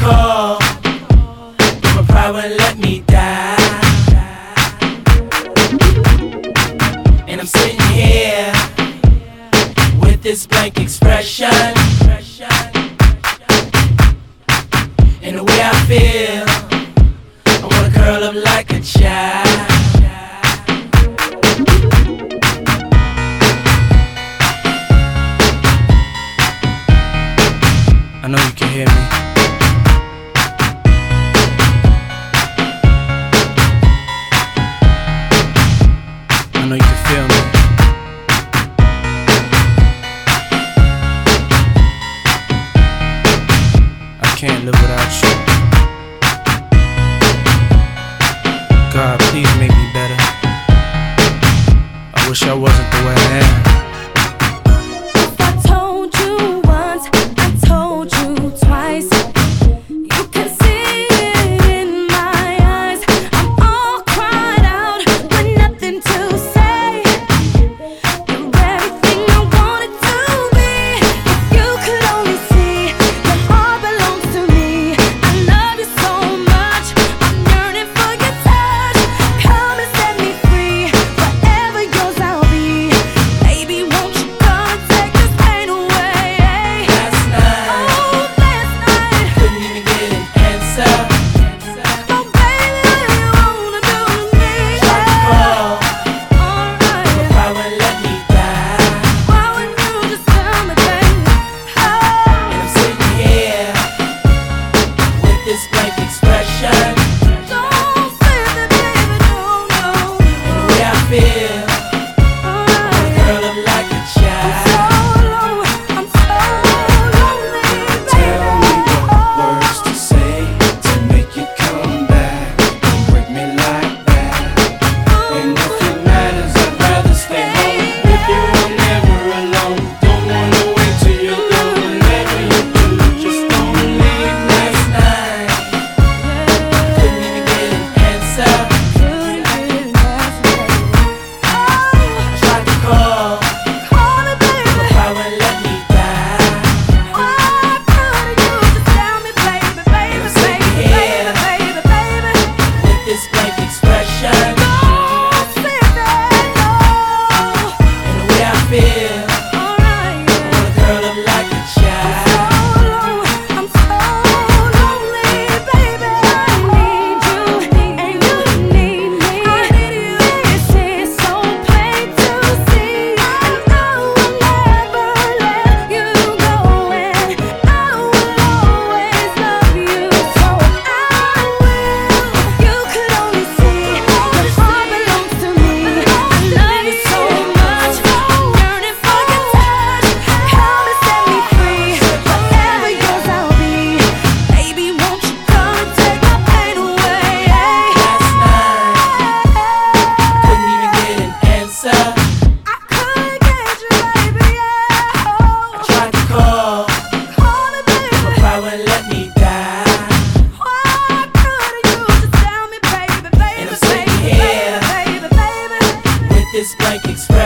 call, but my pride wouldn't let me die. And I'm sitting here with this blank expression, and the way I feel, I wanna curl up like a child. I know you can hear me. I know you can feel me. I can't live without you. God, please make me better. I wish I wasn't the way I am. This blank expression.